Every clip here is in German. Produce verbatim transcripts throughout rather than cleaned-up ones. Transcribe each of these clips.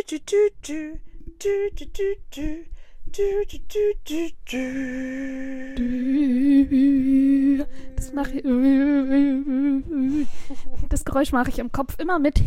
du, du, du, du, du, du, du, du, du, du, du, du. Das mache ich. Das Geräusch mache ich im Kopf immer mit.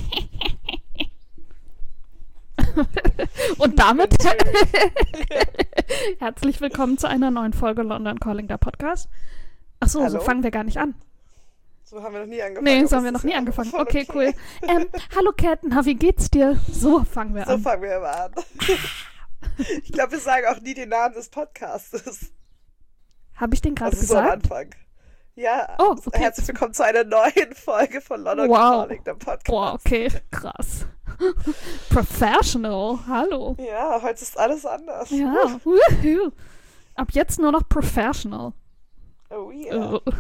Und damit herzlich willkommen zu einer neuen Folge London Calling, der Podcast. Achso, so Hallo? fangen wir gar nicht an. So haben wir noch nie angefangen. Nee, so aber haben wir es noch ist nie ja angefangen. voll Okay, cool. Ähm, hallo Cat, na, wie geht's dir? So fangen wir So an. fangen wir immer an. Ich glaube, wir sagen auch nie den Namen des Podcasts. Habe ich den gerade Also so am gesagt? Anfang. Ja, Oh, okay. Herzlich willkommen zu einer neuen Folge von London Wow. Calling, der Podcast. Boah, okay, krass. Professional, hallo. Ja, heute ist alles anders. Ja, wuhu. Ab jetzt nur noch professional. Oh yeah. Oh.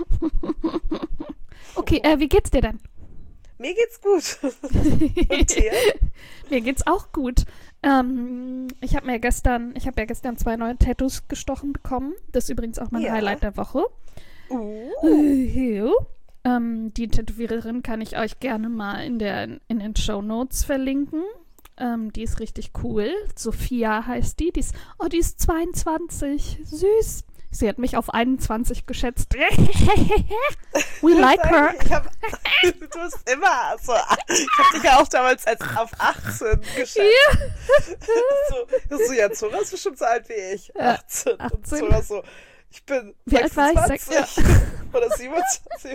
Okay, äh, wie geht's dir denn? Mir geht's gut. Und dir? Mir geht's auch gut. Ähm, ich habe mir gestern, ich habe ja gestern zwei neue Tattoos gestochen bekommen. Das ist übrigens auch mein Ja. Highlight der Woche. Uh. Uh, ähm, die Tätowiererin kann ich euch gerne mal in, der, in den Shownotes verlinken. Ähm, die ist richtig cool. Sophia heißt die. Die ist, oh, die ist zweiundzwanzig. Süß. Sie hat mich auf einundzwanzig geschätzt. We like her. Ich hab, du bist immer so. Ich hab dich ja auch damals als auf achtzehn geschätzt. Ja. So, so, ja, Zora ist bestimmt so alt wie ich. Ja, achtzehn. Und achtzehn. Zora so, ich bin Wie alt war ich? sechsundzwanzig. Sechs- Oder siebenundzwanzig.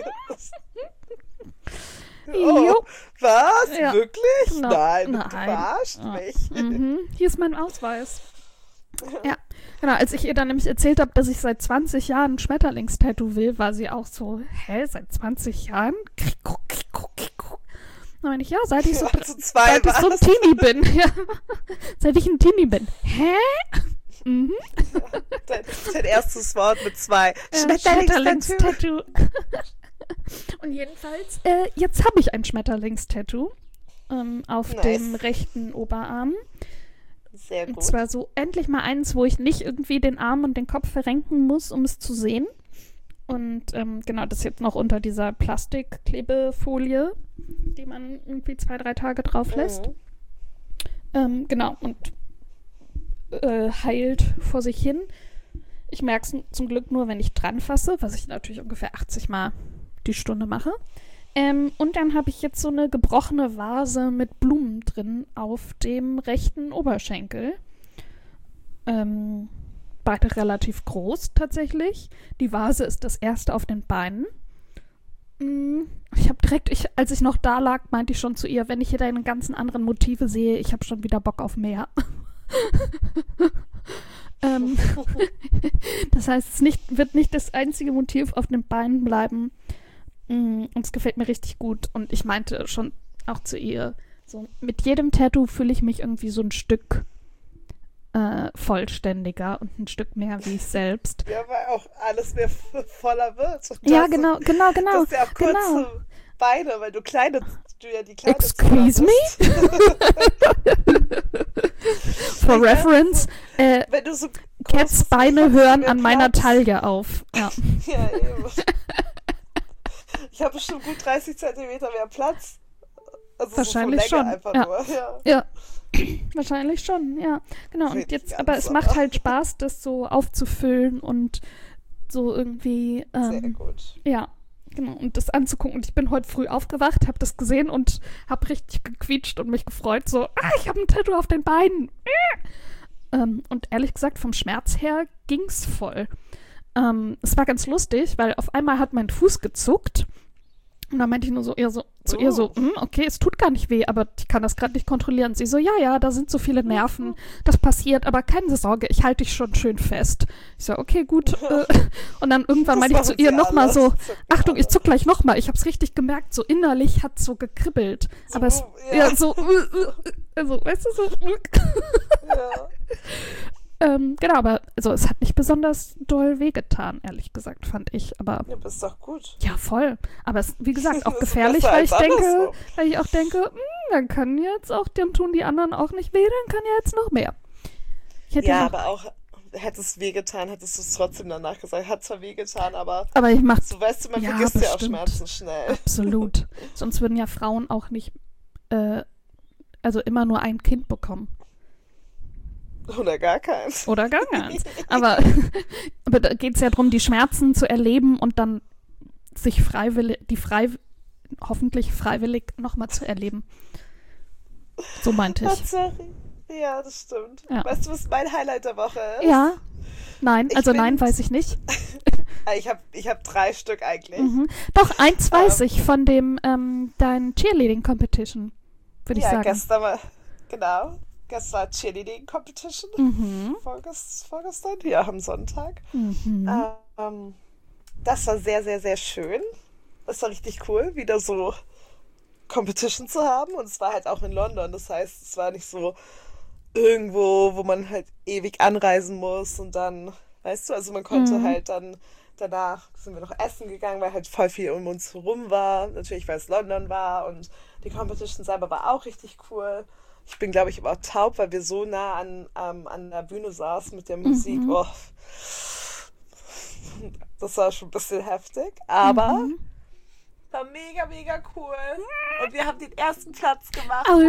Jo. Oh, was? Ja. Wirklich? No. Nein, du Nein. verarscht Ja. mich. Mhm. Hier ist mein Ausweis. Ja, genau. Als ich ihr dann nämlich erzählt habe, dass ich seit zwanzig Jahren ein Schmetterlingstattoo will, war sie auch so, hä, seit zwanzig Jahren? Kriko, kriko, kriko. Dann meine ich, ja, seit ich so, Also zwei seit ich so ein war's. Teenie bin. Ja. Seit ich ein Teenie bin. Hä? Mhm. Dein, dein erstes Wort mit zwei. Äh, Schmetterlingstattoo. Schmetterlingstattoo. Und jedenfalls, äh, jetzt habe ich ein Schmetterlingstattoo ähm, auf Nice. dem rechten Oberarm. Sehr Und gut. zwar so endlich mal eins, wo ich nicht irgendwie den Arm und den Kopf verrenken muss, um es zu sehen. Und ähm, genau, das jetzt noch unter dieser Plastikklebefolie, die man irgendwie zwei, drei Tage drauf lässt. Mhm. Ähm, genau, und äh, heilt vor sich hin. Ich merke es zum Glück nur, wenn ich dran fasse, was ich natürlich ungefähr achtzig Mal die Stunde mache. Ähm, und dann habe ich jetzt so eine gebrochene Vase mit Blumen drin auf dem rechten Oberschenkel. Ähm, beide relativ groß tatsächlich. Die Vase ist das erste auf den Beinen. Mm, Ich habe direkt, ich, als ich noch da lag, meinte ich schon zu ihr, wenn ich hier deine ganzen anderen Motive sehe, ich habe schon wieder Bock auf mehr. ähm, das heißt, es nicht, wird nicht das einzige Motiv auf den Beinen bleiben. Mm, Und es gefällt mir richtig gut. Und ich meinte schon auch zu ihr, so mit jedem Tattoo fühle ich mich irgendwie so ein Stück äh, vollständiger und ein Stück mehr wie ich selbst. Ja, weil auch alles mehr f- voller wird. Und Ja, das- genau, genau, Du genau. hast ja auch kurze genau. Beine, weil du kleine, du ja die kleine Excuse Zora me? bist. For Ja, reference, äh, Wenn du so Cats groß bist, Beine hast du hören mehr an meiner Platz. Taille auf. Ja. Ja, eben. Ich habe bestimmt gut dreißig Zentimeter mehr Platz. Also Wahrscheinlich so von Länge schon, einfach ja. nur. Ja. Ja, wahrscheinlich schon, ja. Genau, und Richtig jetzt, aber es langsam. macht halt Spaß, das so aufzufüllen und so irgendwie, Sehr ähm, gut. ja, genau, und das anzugucken. Und ich bin heute früh aufgewacht, habe das gesehen und habe richtig gequietscht und mich gefreut, so, ah, ich habe ein Tattoo auf den Beinen. Ähm, und ehrlich gesagt, vom Schmerz her ging's voll. Ähm, es war ganz lustig, weil auf einmal hat mein Fuß gezuckt. Und dann meinte ich nur so, eher so zu ihr so, Oh. "Hm, okay, es tut gar nicht weh, aber ich kann das gerade nicht kontrollieren." Sie so, ja, ja, da sind so viele Nerven, das passiert, aber keine Sorge, ich halte dich schon schön fest. Ich so, okay, gut. Äh. Und dann irgendwann Das meinte ich zu machen ihr sie nochmal alle. so, Das zucken Achtung, ich alle. zuck gleich nochmal. Ich hab's richtig gemerkt, so innerlich hat so gekribbelt. So, aber es, ja. ja, so, äh, äh, also, weißt du, so, Ja. ähm, genau, aber also, es hat nicht besonders doll wehgetan, ehrlich gesagt, fand ich, aber Ja, bist doch gut. ja, voll. Aber es, wie gesagt, auch Das ist gefährlich, besser weil als ich denke, andersrum. weil ich auch denke, hm, dann kann jetzt auch, dann tun die anderen auch nicht weh, dann kann ja jetzt noch mehr. Ich hätte Ja, noch, aber auch, hätte es wehgetan, hättest du es trotzdem danach gesagt. Hat zwar wehgetan, aber aber ich mach so weißt du, man Ja, vergisst ja auch bestimmt. Schmerzen schnell. absolut. Sonst würden ja Frauen auch nicht äh, also immer nur ein Kind bekommen. Oder gar keins. Oder gar keins. Aber, aber da geht es ja darum, die Schmerzen zu erleben und dann sich freiwillig, die frei, hoffentlich freiwillig nochmal zu erleben. So meinte ich. Tatsächlich. Ja, das stimmt. Ja. Weißt du, was mein Highlight der Woche ist? Ja. Nein, Ich also bin- nein, weiß ich nicht. Ich habe ich hab drei Stück eigentlich. Mhm. Doch, eins weiß Ähm. ich von dem, ähm, dein Cheerleading Competition, würde ich Ja, sagen. gestern war, genau, gestern war Cheerleading Competition. Mhm. Vorgest, vorgestern, ja, am Sonntag. Mhm. Ähm, das war sehr, sehr, sehr schön. Das war richtig cool, wieder so Competition zu haben. Und es war halt auch in London. Das heißt, es war nicht so irgendwo, wo man halt ewig anreisen muss. Und dann, weißt du, also man konnte Mhm. halt dann, danach sind wir noch essen gegangen, weil halt voll viel um uns herum war. Natürlich, weil es London war. Und die Competition selber war auch richtig cool. Ich bin, glaube ich, aber auch taub, weil wir so nah an, ähm, an der Bühne saßen mit der Musik. Mhm. Oh. Das war schon ein bisschen heftig, aber Mhm. war mega, mega cool. Und wir haben den ersten Platz gemacht. Au.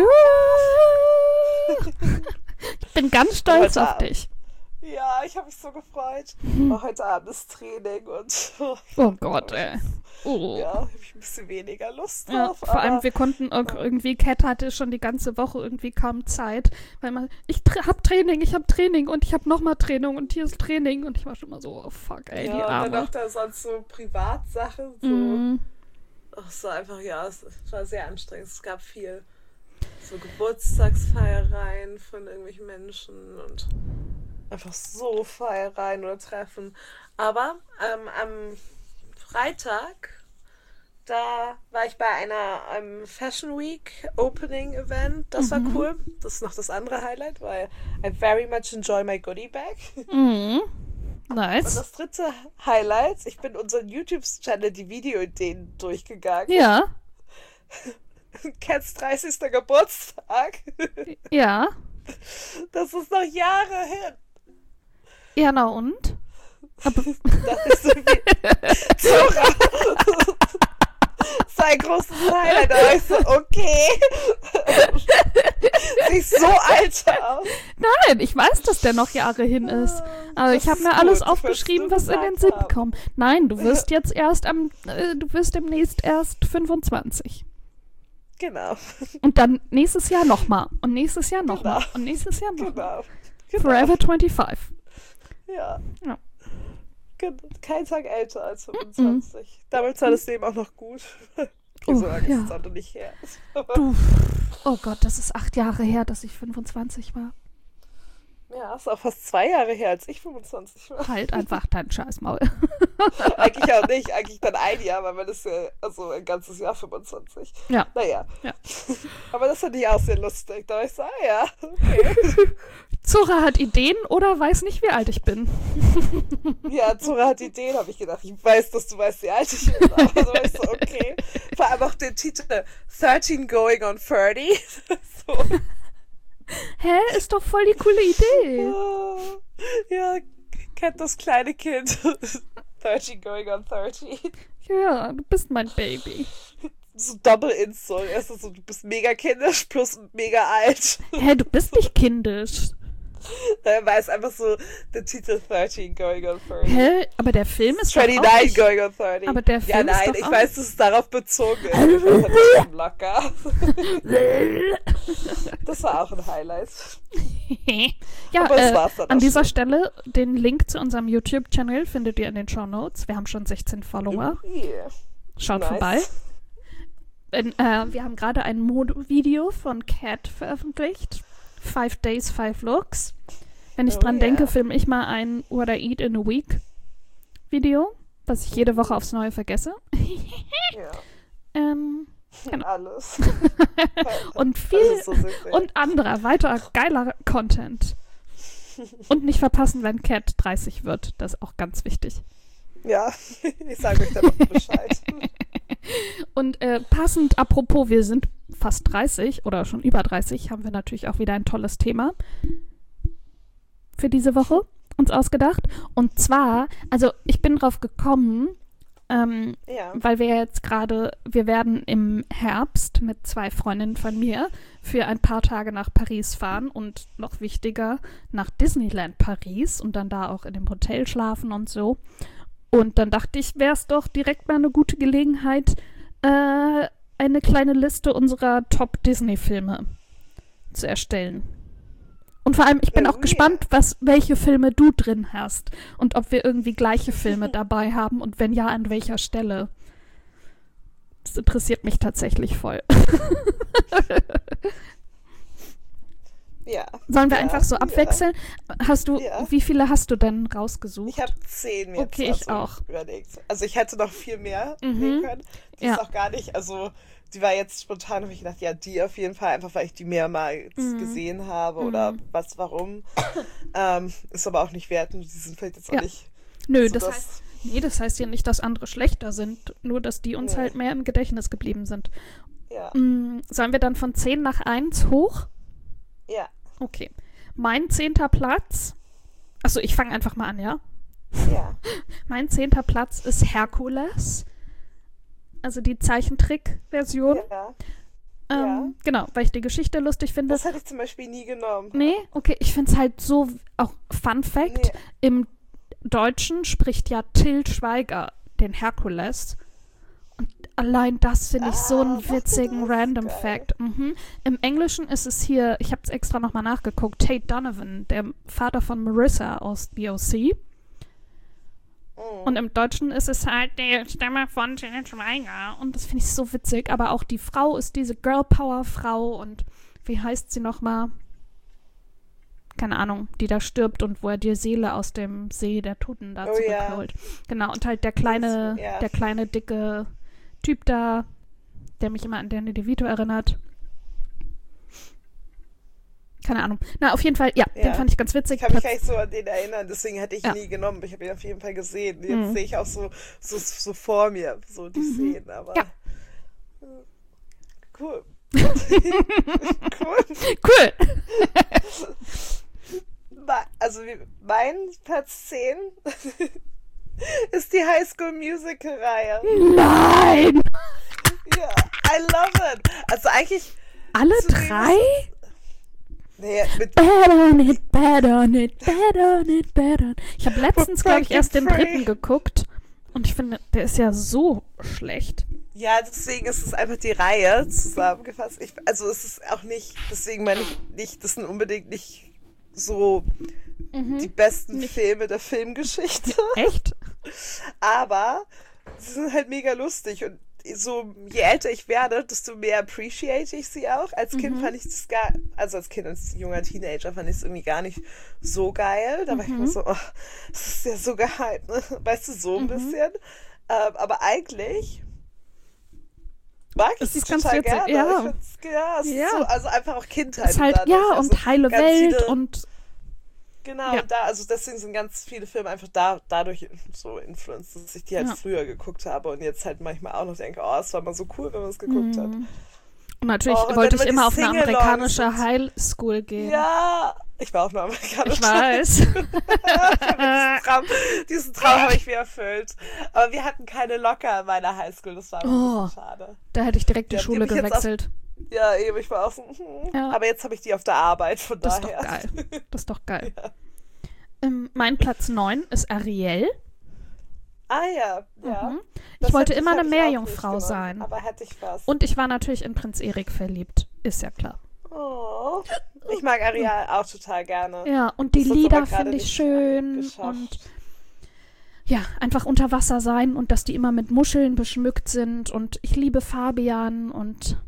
Ich bin ganz stolz Heute auf Abend. dich. Ja, ich habe mich so gefreut. Aber heute Abend ist Training und Oh Gott, ey. Oh. ja, habe ich ein bisschen weniger Lust Ja, drauf. vor allem, aber wir konnten auch irgendwie, Cat hatte schon die ganze Woche irgendwie kaum Zeit, weil man, ich tra- hab Training, ich hab Training und ich hab nochmal Training und hier ist Training und ich war schon mal so, oh fuck, ey, ja, die und dann Arme. noch da sonst so Privatsachen. So. Mhm. Ach, es war einfach, ja, es war sehr anstrengend. Es gab viel so Geburtstagsfeiereien von irgendwelchen Menschen und einfach so Feiereien oder Treffen. Aber ähm, am Freitag, da war ich bei einer ähm, Fashion Week Opening Event. Das war cool. Das ist noch das andere Highlight, weil I very much enjoy my goodie bag. Mhm. Und Nice. das dritte Highlight, ich bin unseren YouTube-Channel die Videoideen durchgegangen. Ja, Cats dreißigster Geburtstag. ja. Das ist noch Jahre hin. Ja, na und? Aber, Das ist so wie Zora. Sein großes Highlight. Da war ich so, okay. Sieht so alt aus. nein, ich weiß, dass der noch Jahre hin ist. Aber Das ich habe ist mir alles gut. Ich aufgeschrieben, will's was nur in den gesagt Sinn haben. kommt. Nein, du wirst jetzt erst am, äh, du wirst demnächst erst fünfundzwanzig. Genau. Und dann nächstes Jahr nochmal. Und nächstes Jahr nochmal. Genau. Und nächstes Jahr nochmal. Genau. genau. Forever fünfundzwanzig. Ja. Ja. Gen- Kein Tag älter als fünfundzwanzig. Damals war das Leben auch noch gut. Oh, So lange ja. ist es auch noch nicht her. Du. Oh Gott, das ist acht Jahre her, dass ich fünfundzwanzig war. Ja, ist auch fast zwei Jahre her, als ich fünfundzwanzig war. Halt einfach dein Scheißmaul. Eigentlich auch nicht, eigentlich dann ein Jahr, weil man ist ja, also ein ganzes Jahr fünfundzwanzig. Ja. Naja. Ja. Aber das fand ich auch sehr lustig. Da war ich so, ah ja, okay. Zora hat Ideen oder weiß nicht, wie alt ich bin. Ja, Zora hat Ideen, habe ich gedacht. Ich weiß, dass du weißt, wie alt ich bin. Aber so war ich so, okay. Vor allem auch den Titel thirteen going on thirty. So. Hä? Ist doch voll die coole Idee. Oh, ja, kennt das kleine Kind. thirteen going on thirty. Ja, du bist mein Baby. So Double Insult. Erstens so, du bist mega kindisch plus mega alt. Hä, du bist nicht kindisch. Dann war es einfach so der Titel thirteen going on thirty. Hä? Aber der Film ist doch auch twenty-nine nicht... going on thirty. Aber der Ja, Film ist nein, doch ich auch weiß, dass es darauf bezogen ist. Ich fand das trotzdem locker. Das war auch ein Highlight. ja, Aber das äh, war's dann an auch dieser schon. Stelle, den Link zu unserem YouTube-Channel findet ihr in den Shownotes. Wir haben schon sechzehn Follower. Yeah. Schaut Nice. vorbei. In, äh, wir haben gerade ein Mode-Video von Cat veröffentlicht. Five Days, Five Looks. Wenn ich Oh dran yeah. denke, filme ich mal ein What I Eat in a Week Video, was ich jede Woche aufs Neue vergesse. Ja, ähm, Genau. alles. und Das viel ist so süß. und anderer, weiter geiler Content. Und nicht verpassen, wenn Cat dreißig wird. Das ist auch ganz wichtig. Ja, ich sage euch dann noch Bescheid. Und äh, passend, apropos, wir sind fast dreißig oder schon über dreißig, haben wir natürlich auch wieder ein tolles Thema für diese Woche uns ausgedacht. Und zwar, also ich bin drauf gekommen, Ähm, Ja. weil wir jetzt gerade, wir werden im Herbst mit zwei Freundinnen von mir für ein paar Tage nach Paris fahren und noch wichtiger nach Disneyland Paris und dann da auch in dem Hotel schlafen und so. Und dann dachte ich, wäre es doch direkt mal eine gute Gelegenheit, äh, eine kleine Liste unserer Top-Disney-Filme zu erstellen. Und vor allem, ich bin Oh, auch gespannt, was, welche Filme du drin hast und ob wir irgendwie gleiche Filme dabei haben und wenn ja, an welcher Stelle. Das interessiert mich tatsächlich voll. Ja. Sollen wir ja, einfach so ja. abwechseln? Hast du, Ja. wie viele hast du denn rausgesucht? Ich habe zehn jetzt Okay, ich also auch. überlegt. Also ich hätte noch viel mehr Mhm. nehmen können. Die Ja. ist auch gar nicht, also die war jetzt spontan, habe ich gedacht, ja, die auf jeden Fall, einfach weil ich die mehrmals Mhm. gesehen habe oder Mhm. was, warum. ähm, ist aber auch nicht wert und die sind vielleicht jetzt auch Ja. nicht Nö, so das das- heißt, nee, das heißt ja nicht, dass andere schlechter sind, nur dass die uns Nee. halt mehr im Gedächtnis geblieben sind. Ja, Mm, sollen wir dann von zehn nach eins hoch? ja, Okay. Mein zehnter Platz, achso, ich fange einfach mal an, ja? ja. Mein zehnter Platz ist Herkules. Also die Zeichentrick-Version. ja. ähm, ja. Genau, weil ich die Geschichte lustig finde. Das hätte ich zum Beispiel nie genommen. Nee, okay, ich finde es halt so, auch Fun Fact, Nee. im Deutschen spricht ja Til Schweiger den Herkules. Und allein das finde ich so Ah, einen macht er witzigen das? Random Geil. Fact. Mhm. Im Englischen ist es hier, ich habe es extra nochmal nachgeguckt, Tate Donovan, der Vater von Marissa aus B O C. Mhm. Und im Deutschen ist es halt die Stimme von Til Schweiger. Und das finde ich so witzig. Aber auch die Frau ist diese Girl Power Frau. Und wie heißt sie nochmal? Keine Ahnung, die da stirbt und wo er die Seele aus dem See der Toten da Oh ja. zurückholt. Genau, und halt der kleine, Das- ja. der kleine, dicke Typ da, der mich immer an Danny DeVito erinnert. Keine Ahnung. Na, auf jeden Fall, ja, Ja. den fand ich ganz witzig. Ich kann mich Platz- gar nicht so an den erinnern, deswegen hätte ich ihn Ja. nie genommen. Ich habe ihn auf jeden Fall gesehen. Jetzt Mhm. sehe ich auch so, so, so vor mir, so die Szenen, aber. Ja. Cool. Cool. Cool! Ma- Also wie- mein Platz zehn ist die High School Musical Reihe. Nein! Ja, I love it. Also eigentlich, Alle Zumindest- drei? nee, mit Bad on it, bad on it, bad on it, bad on it. Ich habe letztens, glaube ich, erst den Frankie dritten geguckt. Und ich finde, der ist ja so schlecht. ja, deswegen ist es einfach die Reihe zusammengefasst. Ich, also es ist auch nicht, deswegen meine ich nicht, das sind unbedingt nicht so die besten Nicht- Filme der Filmgeschichte. Echt? Aber sie sind halt mega lustig und so, je älter ich werde, desto mehr appreciate ich sie auch. Als Kind fand ich das gar, also als Kind, als junger Teenager fand ich es irgendwie gar nicht so geil. Da war ich immer so, oh, das ist ja so geil, ne? Weißt du, so ein bisschen. Ähm, aber eigentlich mag ich Es sie ist ganz total witzig, gerne. ja. Ich find's, ja, es Ja. ist so, also einfach auch Kindheit. Ist halt, dadurch. ja, Also und heile ganz Welt viele- und Genau, Ja. und da, also deswegen sind ganz viele Filme einfach da, dadurch so influenced, dass ich die halt Ja. früher geguckt habe und jetzt halt manchmal auch noch denke, oh, es war mal so cool, wenn man es geguckt hat. und natürlich Oh, und wollte dann ich immer immer die auf eine Sing-alongs amerikanische und- Highschool gehen. Ja, ich war auch noch amerikanisch. Ich weiß. diesen Traum, diesen Traum habe ich mir erfüllt. Aber wir hatten keine Locker in meiner Highschool, das war ein Oh. bisschen schade. Da hätte ich direkt die Ja, die Schule hab ich jetzt auf- gewechselt. Ja, eben, ich war auch so, hm. Ja. Aber jetzt habe ich die auf der Arbeit, von Das ist doch daher. geil. Das ist doch geil. Ähm, mein Platz neun ist Ariel. Ah ja, ja. Mhm. Das Ich wollte hätte- immer das eine hab ich auch Meerjungfrau nicht genommen, sein. Aber hätte ich fast. Und ich war natürlich in Prinz Erik verliebt. Ist ja klar. Oh, ich mag Ariel auch total gerne. Ja, und die Das hat's Lieder aber gerade finde ich nicht schön. geschafft. Und ja, einfach unter Wasser sein und dass die immer mit Muscheln beschmückt sind. Und ich liebe Fabian und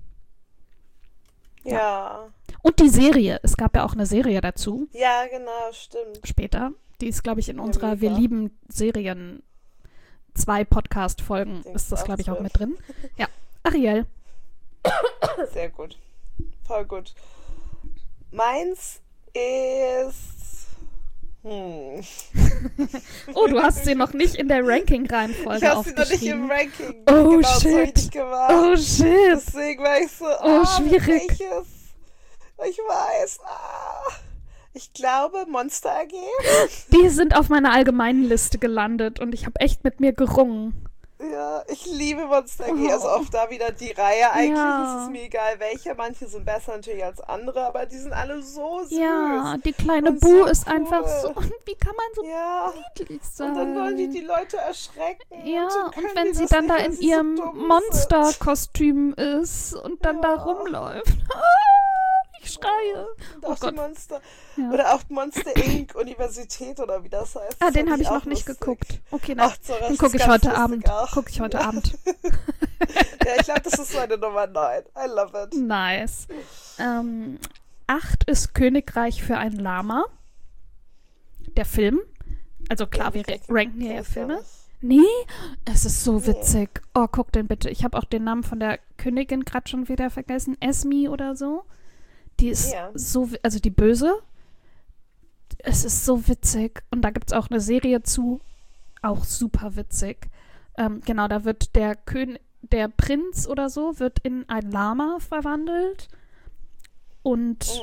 Ja. Und die Serie. Es gab ja auch eine Serie dazu, Ja, genau, stimmt. später. Die ist, glaube ich, in Ja, unserer mega. Wir lieben Serien zwei Podcast-Folgen Denkst ist das, du glaube ich, auch auch mit drin. Ja, Ariel. Sehr gut. Voll gut. Meins ist. Hm. Oh, du hast sie noch nicht in der Ich Ranking-Reihenfolge habe sie noch nicht im aufgeschrieben. Ranking. Oh, genau, das hab ich shit. nicht gemacht. Oh, shit. Deswegen war ich so. Oh, ah, schwierig. Welches? Ich weiß. Ah. Ich glaube, Monster A G. Die sind auf meiner allgemeinen Liste gelandet und ich habe echt mit mir gerungen. Ja, ich liebe Monster Inc. Also auch da wieder die Reihe. Eigentlich Ja. ist es mir egal, welche. Manche sind besser natürlich als andere, aber die sind alle so süß. Ja, die kleine Und Bu so ist einfach cool. so. Wie kann man so Ja, niedlich und dann wollen die sein? die Leute erschrecken. Ja, und, dann und können wenn die sie das dann nicht, da weil in sie ihrem so dumm sind. Monsterkostüm ist und dann da Ja. rumläuft. Ich schreie. Und Oh auch die Gott. Monster. Ja. Oder auch Monster Inc. Universität oder wie das heißt. Ah, Das den fand habe ich auch noch nicht lustig. geguckt. Okay, dann, Ach, so, das den ist gucke ich ganz heute lustig Abend. auch. Gucke ich heute Ja. Abend. Ja, ich glaube, das ist meine Nummer neun. I love it. Nice. Ähm, acht ist Königreich für ein Lama. Der Film. Also klar, wir Ja, ranken hier kenn ja ich gar Filme. nicht. Nee, es ist so Nee. witzig. Oh, guck den bitte. Ich habe auch den Namen von der Königin gerade schon wieder vergessen. Esmi oder so. Die ist Ja. so, wi- also die Böse. Es ist so witzig. Und da gibt es auch eine Serie zu. Auch super witzig. Ähm, genau, da wird der Kön der Prinz oder so wird in ein Lama verwandelt. Und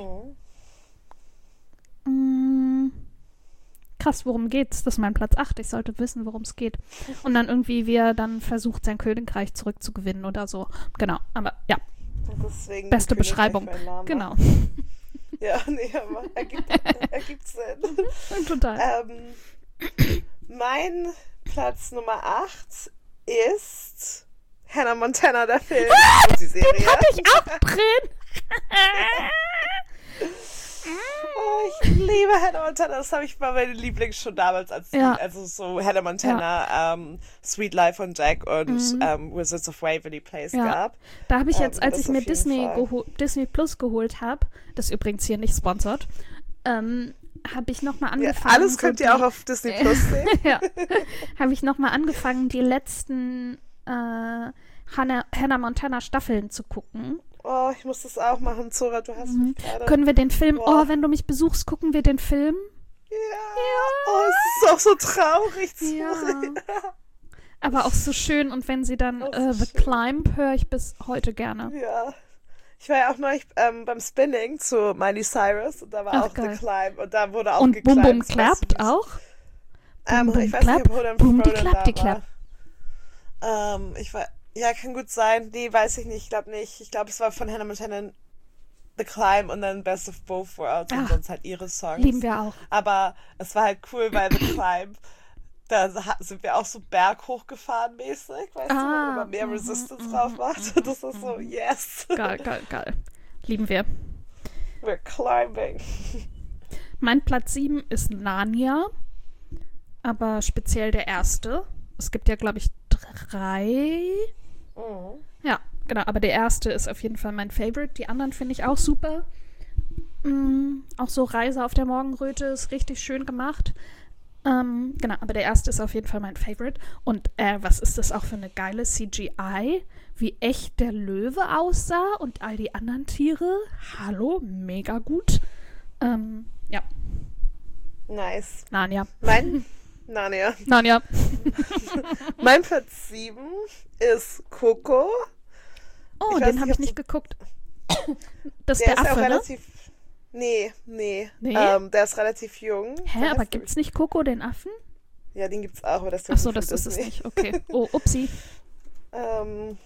Mhm. mh, krass, worum geht's? Das ist mein Platz acht. Ich sollte wissen, worum es geht. Und dann irgendwie, wie er dann versucht, sein Königreich zurückzugewinnen oder so. Genau, aber ja, Und deswegen beste Königreich Beschreibung. für ein Lama. Genau. Ja, nee, aber ergibt, ergibt Sinn. Total. Ähm, mein Platz Nummer acht ist Hannah Montana, der Film. Und die Serie. Den hatte ich auch drin. Oh, ich liebe Hannah Montana. Das habe ich bei meinen Lieblings schon damals als Ja. also so Hannah Montana, ähm, Sweet Life von Jack und Mhm. ähm, Wizards of Waverly Place Ja. gab. Da habe ich jetzt, Ähm, als das ich auf mir jeden Disney, Fall. geho- Disney Plus geholt habe, das ist übrigens hier nicht sponsert, ähm, habe ich nochmal Ja, angefangen. alles so könnt die, ihr auch auf Disney Plus sehen. ja, habe ich nochmal angefangen, die letzten äh, Hannah, Hannah Montana Staffeln zu gucken. Oh, ich muss das auch machen, Zora, du hast Mhm. mich gerade. Können wir den Film, Boah. oh, wenn du mich besuchst, gucken wir den Film? Ja. Oh, es ist auch so traurig, Zora. Ja. Aber auch so schön und wenn sie dann Auch so äh, The schön. Climb höre ich bis heute gerne. Ja. Ich war ja auch neulich ähm, beim Spinning zu Miley Cyrus und da war Ach, auch geil. The Climb und da wurde auch Und Bum geclimbed. Bum Das war klappt süß. auch? Ähm, Bum, bum, ich weiß klapp. nicht, ob Rodan Bum, die Rodan klapp, da die klapp. war. Ähm, ich war, ja, kann gut sein. Nee, weiß ich nicht. Ich glaube nicht. Ich glaube, es war von Hannah Montana The Climb und dann Best of Both Worlds und Ach, sonst halt ihre Songs. Lieben wir auch. Aber es war halt cool, weil The Climb, da ha- sind wir auch so berghoch gefahren mäßig, weißt du, wo Ah, man immer mehr mhm, Resistance mhm, drauf macht. Und das ist so, yes, Geil, geil, geil. Lieben wir. we're climbing. Mein Platz sieben ist Narnia, aber speziell der erste. Es gibt ja, glaube ich, drei. Mhm. Ja, genau, aber der erste ist auf jeden Fall mein Favorite. Die anderen finde ich auch super. Mm, auch so Reise auf der Morgenröte ist richtig schön gemacht. Ähm, genau, aber der erste ist auf jeden Fall mein Favorite. Und äh, was ist das auch für eine geile C G I? Wie echt der Löwe aussah und all die anderen Tiere. Hallo, mega gut. Ähm, ja, Nice. Narnia. Mein, Narnia. Narnia. Mein Platz sieben ist Coco. Oh, Ich weiß den habe nicht, ich ob nicht geguckt. Das ist Der der, ist ja auch Affe, ne? relativ. Nee, nee. Nee? Ähm, der ist relativ jung. Hä, Der aber heißt, gibt's nicht Coco, den Affen? Ja, den gibt's auch, aber das Ach so, von das ist es Disney. nicht. Okay. Oh, upsi. Ähm,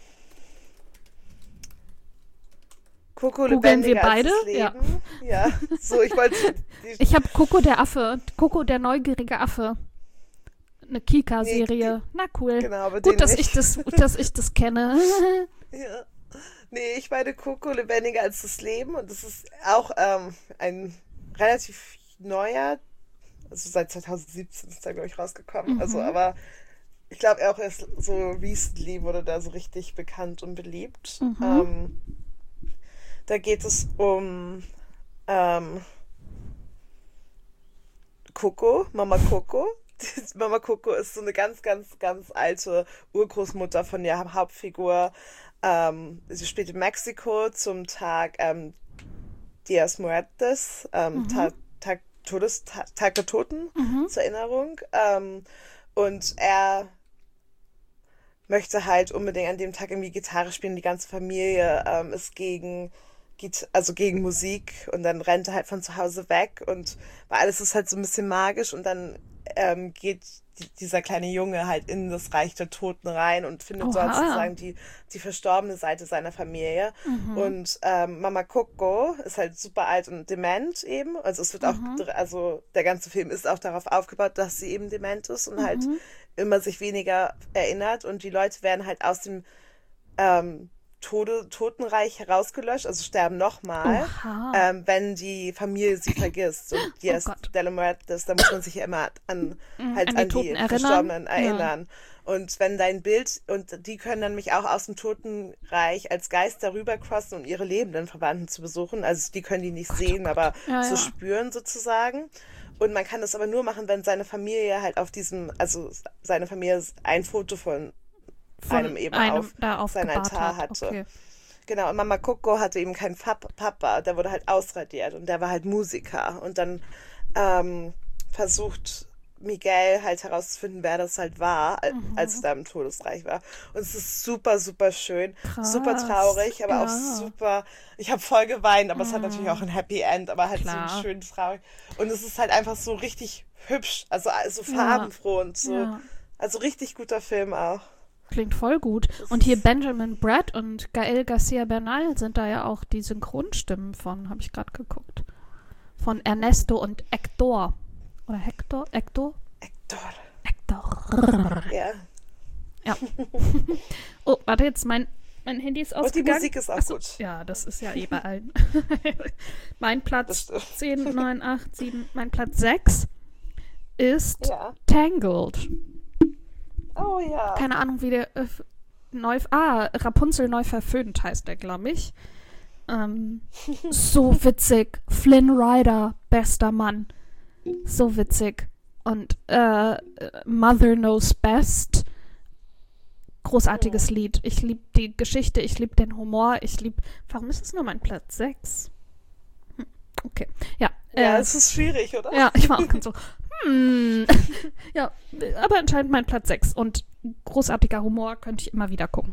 Coco Googeln wir lebendiger als beide? das Ja. Leben. Ja. So, ich wollte. die- Ich habe Coco der Affe. Coco der neugierige Affe. Eine Kika-Serie. Na cool. Genau, aber den Gut, dass nicht. ich das, dass ich das kenne. Ja. Nee, ich meine Coco lebendiger als das Leben und das ist auch ähm, ein relativ neuer, also seit zwanzig siebzehn ist der, glaube ich, rausgekommen. Mhm. Also, aber ich glaube auch erst so recently wurde da so richtig bekannt und beliebt. Mhm. Ähm, da geht es um ähm, Coco, Mama Coco. Mama Coco ist so eine ganz, ganz, ganz alte Urgroßmutter von der Hauptfigur. Ähm, sie spielt in Mexiko zum Tag ähm, Dias Muertes, ähm, Mhm. Tag, Tag, Todes, Tag, Tag der Toten Mhm. zur Erinnerung. Ähm, und er möchte halt unbedingt an dem Tag irgendwie Gitarre spielen. Die ganze Familie ähm, ist gegen, Git- also gegen Musik und dann rennt er halt von zu Hause weg und weil alles ist halt so ein bisschen magisch und dann ähm, geht die, dieser kleine Junge halt in das Reich der Toten rein und findet Oha. dort sozusagen die, die verstorbene Seite seiner Familie. Mhm. Und ähm, Mama Coco ist halt super alt und dement eben. Also es wird auch, Mhm. also der ganze Film ist auch darauf aufgebaut, dass sie eben dement ist und halt Mhm. immer sich weniger erinnert. Und die Leute werden halt aus dem ähm, Tode, Totenreich herausgelöscht, also sterben nochmal, Oha. ähm, wenn die Familie sie vergisst. Und die Oh ist Gott. de la Muertes, da muss man sich ja immer an, Mhm, halt an die an die Toten erinnern. Verstorbenen Ja. erinnern. Und wenn dein Bild, und die können dann nämlich auch aus dem Totenreich als Geist darüber crossen, um ihre lebenden Verwandten zu besuchen. Also die können die nicht sehen, aber Ja, so ja. spüren sozusagen. Und man kann das aber nur machen, wenn seine Familie halt auf diesem, also seine Familie ein Foto von Von einem eben einem auf da sein aufgebahrt Altar hat. hatte. Okay. Genau, und Mama Coco hatte eben keinen Pap- Papa, der wurde halt ausradiert und der war halt Musiker. Und dann ähm, versucht Miguel halt herauszufinden, wer das halt war, al- Mhm. als er da im Todesreich war. Und es ist super, super schön, Krass. super traurig, aber Ja. auch super, ich habe voll geweint, aber es hat Mhm. natürlich auch ein Happy End, aber halt Klar. so ein schön traurig. Und es ist halt einfach so richtig hübsch, also so farbenfroh und so, Ja. also richtig guter Film auch. Klingt voll gut. Das Und hier ist- Benjamin Bratt und Gael García Bernal sind da ja auch die Synchronstimmen von, habe ich gerade geguckt. Von Ernesto und Hector. Oder Hector? Hector? Hector. Hector. Ja. Ja. Oh, warte, jetzt mein, mein Handy ist Und die ausgegangen. Musik ist auch Ach so, gut. Ja, das ist ja eh bei allen. Mein Das Platz stimmt. zehn, neun, acht, sieben, mein Platz sechs ist Ja. Tangled. Oh ja. Keine Ahnung, wie der äh, neu. Ah, Rapunzel neu verföhnt heißt der, glaube ich. Ähm, so witzig. Flynn Rider, bester Mann. So witzig. Und äh, Mother Knows Best. Großartiges Lied. Ich liebe die Geschichte, ich liebe den Humor, ich liebe. Warum ist es nur mein Platz sechs? Hm, okay. Ja. Ja, äh, es ist schwierig, oder? ja, ich war auch ganz so, hm. Ja, aber anscheinend mein Platz sechs. Und großartiger Humor könnte ich immer wieder gucken.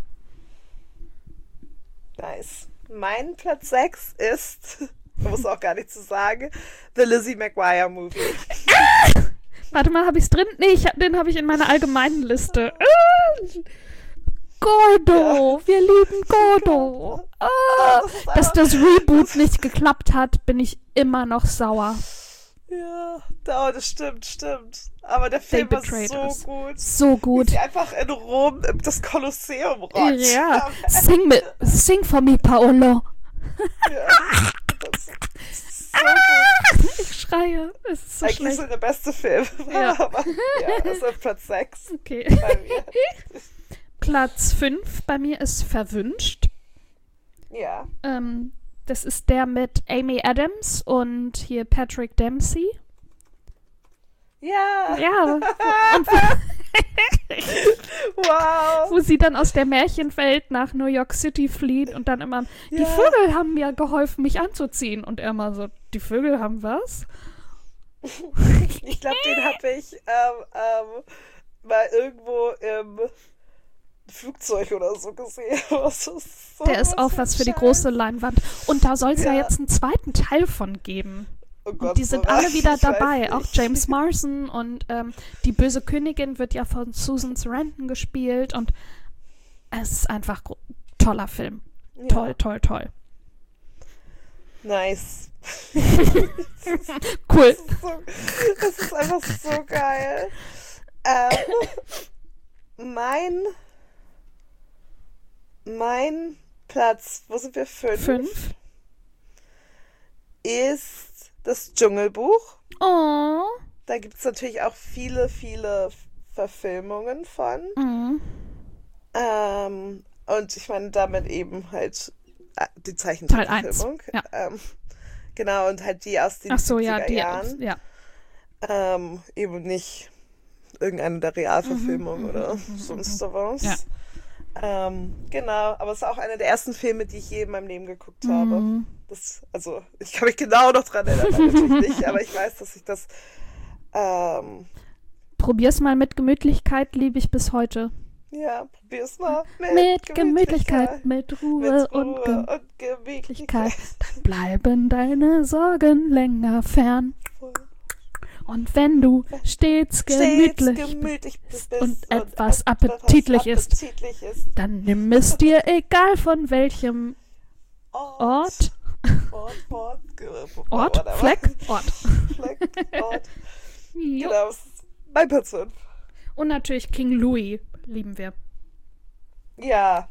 Nice. Mein Platz sechs ist, man muss auch gar nicht zu sagen, The Lizzie McGuire Movie. Warte mal, habe ich es drin? Nee, ich, hab- den habe ich in meiner allgemeinen Liste. Ah, Gordo, wir lieben Gordo. Ah, Das ist dass einfach- das Reboot nicht geklappt hat, bin ich immer noch sauer. Ja, oh, das stimmt, stimmt. Aber der Film war betrayed so us. gut. So Wie gut. sie einfach in Rom das Kolosseum rockt. Ja, sing, mit, sing for me, Paolo. Ja. Das ist so gut. Ich schreie. Es ist so Eigentlich schlecht. so der beste Film. Ja. Aber ja, das ist Platz sechs Okay. bei mir. Platz fünf bei mir ist Verwünscht. Ja. Ähm, das ist der mit Amy Adams und hier Patrick Dempsey. Ja. Ja. Und Wow. wo sie dann aus der Märchenwelt nach New York City flieht und dann immer, die Ja. Vögel haben mir geholfen, mich anzuziehen. Und er immer so, die Vögel haben was? Ich glaube, den habe ich ähm, ähm, mal irgendwo im Flugzeug oder so gesehen. Das ist so Der ist auch was für die große Leinwand. Und da soll es ja. Ja. jetzt einen zweiten Teil von geben. Oh Gott, Und die sind so alle was, wieder ich weiß dabei. nicht. Auch James Marsden und ähm, die böse Königin wird ja von Susan Sarandon gespielt. Und es ist einfach gro- toller Film. Ja. Toll, toll, toll. Nice. Cool. So, das ist einfach so geil. Ähm, mein mein Platz, wo sind wir? Fünf. Fünf. Ist das Dschungelbuch. Oh. Da gibt es natürlich auch viele, viele Verfilmungen von. Mhm. Ähm, und ich meine damit eben halt äh, die Teil eins. Zeichentrickverfilmung. Ja. Ähm, genau, und halt die aus den Ach so, ja, siebziger die. Jahren. Ja. Ähm, eben nicht irgendeine der Realverfilmungen Mhm, oder mhm, mhm, sonst was. Ja. Ähm, genau, aber es ist auch einer der ersten Filme, die ich je in meinem Leben geguckt habe. Mhm. Das, also, ich kann mich genau noch dran erinnern, natürlich nicht, aber ich weiß, dass ich das ähm, Probier's mal mit Gemütlichkeit, liebe ich bis heute. ja, probier's mal mit, Mit Gemütlichkeit, mit Ruhe, mit Ruhe und Gemütlichkeit. und Gemütlichkeit. Dann bleiben deine Sorgen länger fern. Und wenn du stets gemütlich, stets gemütlich bist, bist und, und etwas et- appetitlich etwas ist, appetitlich ist, dann nimm es dir, egal von welchem Ort, Ort, Ort, ge- Ort, whatever. Fleck, Ort. Fleck, Ort. Jo. Genau, das ist mein Platz fünf. Und natürlich King Louis lieben wir. Ja.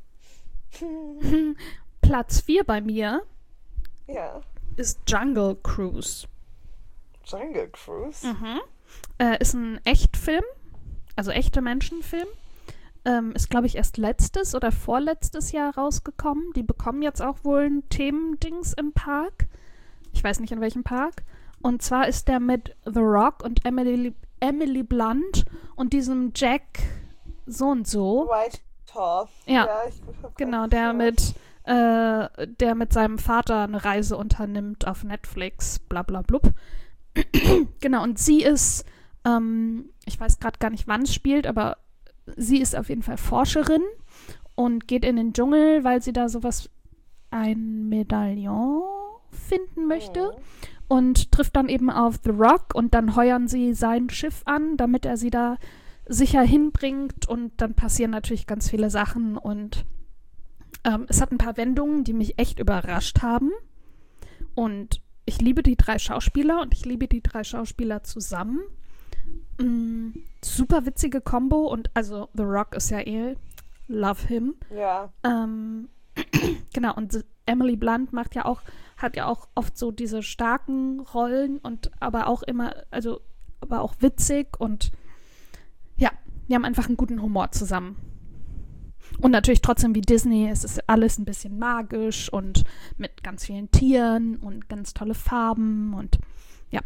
Platz vier bei mir Ja. ist Jungle Cruise. Jungle Cruise. Mhm. Äh, ist ein Echtfilm, also echter Menschenfilm. Ähm, ist, glaube ich, erst letztes oder vorletztes Jahr rausgekommen. Die bekommen jetzt auch wohl ein Themendings im Park. Ich weiß nicht, in welchem Park. Und zwar ist der mit The Rock und Emily, Emily Blunt und diesem Jack so und so. White Tall. Ja, ich hab genau, grad der geschaut. mit, äh, der mit seinem Vater eine Reise unternimmt auf Netflix, bla bla blub. Genau, und sie ist, ähm, ich weiß gerade gar nicht, wann es spielt, aber sie ist auf jeden Fall Forscherin und geht in den Dschungel, weil sie da sowas, ein Medaillon finden möchte. Mhm. Und trifft dann eben auf The Rock und dann heuern sie sein Schiff an, damit er sie da sicher hinbringt und dann passieren natürlich ganz viele Sachen und ähm, es hat ein paar Wendungen, die mich echt überrascht haben und ich liebe die drei Schauspieler und ich liebe die drei Schauspieler zusammen. Mm, super witzige Kombo und also The Rock ist ja eh, love him. Ja. Ähm, genau, und Emily Blunt macht ja auch, hat ja auch oft so diese starken Rollen und aber auch immer, also aber auch witzig und ja, wir haben einfach einen guten Humor zusammen. Und natürlich trotzdem wie Disney, es ist alles ein bisschen magisch und mit ganz vielen Tieren und ganz tolle Farben und ja.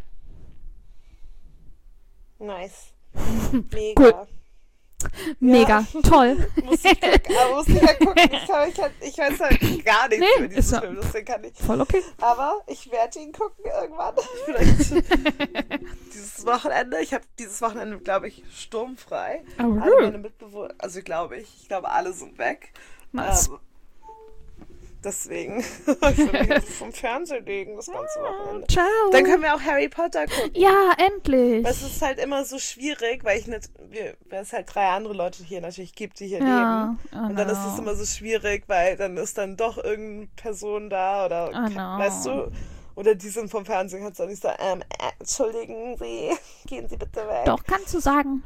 Nice. Mega. Cool. Mega, Ja. toll. Muss ich gucken, aber muss ich ja gucken. Ich, hab, ich, hab, ich weiß halt gar nichts Nee, über ist diesen ja- Film, deswegen kann ich. Voll okay. Aber ich werde ihn gucken irgendwann. Vielleicht dieses Wochenende. Ich habe dieses Wochenende, glaube ich, sturmfrei. Oh, Alle cool. meine Mitbewohner, also glaube ich, ich glaube, alle sind weg. Nice. Ähm, deswegen, ich will mich vom Fernseher legen das ganze Wochenende. Ciao. Dann können wir auch Harry Potter gucken. Ja, endlich. Es ist halt immer so schwierig, weil ich nicht, wir, weil es halt drei andere Leute hier natürlich gibt, die hier Ja, leben. I Und dann ist know. es immer so schwierig, weil dann ist dann doch irgendeine Person da oder, I know. weißt du, oder die sind vom Fernsehen, kannst du auch nicht sagen, ähm, äh, entschuldigen Sie, gehen Sie bitte weg. Doch, kannst du sagen.